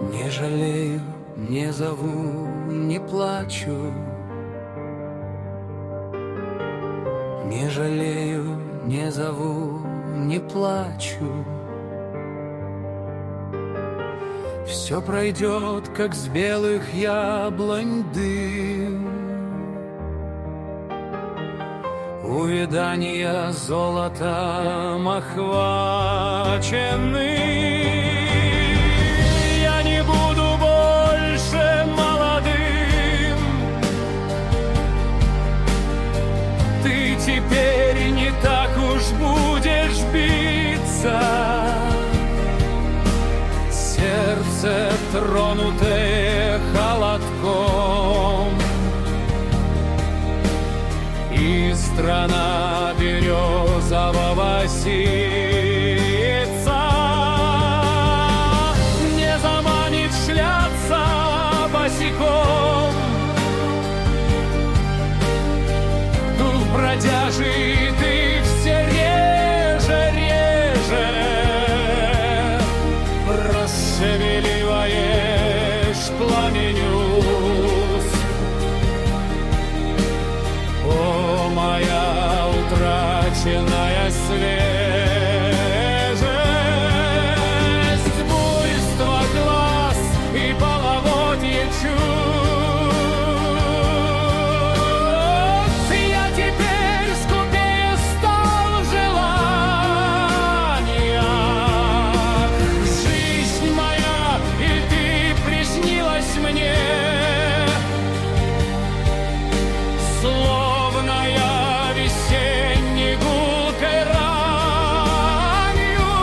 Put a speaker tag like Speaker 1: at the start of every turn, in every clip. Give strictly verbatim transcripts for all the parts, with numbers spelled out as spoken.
Speaker 1: Не жалею, не зову, не плачу. Не жалею, не зову, не плачу. Все пройдет, как с белых яблонь дым. Увядания золотом охвачены. Я не буду больше молодым. Ты теперь не так уж будешь биться. Сердце, тронутое холодком, и страна березового сица не заманит шляться босиком. Дух бродяжий ты все реже, реже расшевеливаешь пламеню. О, моя утраченная свежесть, буйство глаз и половодье чувств. Я теперь скупее стал в желаниях. Жизнь моя, и ты приснилась мне, словно я весенней гулкой ранью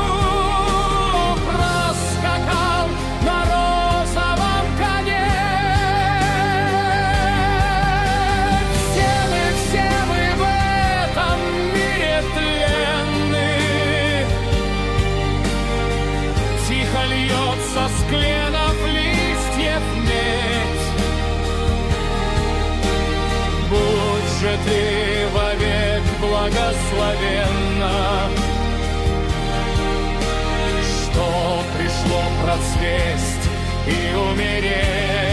Speaker 1: проскакал на розовом коне. Все мы, все мы в этом мире тленны. Тихо льется с кленов листьев медь. Будь же ты вовек благословенна, что пришло процвесть и умереть.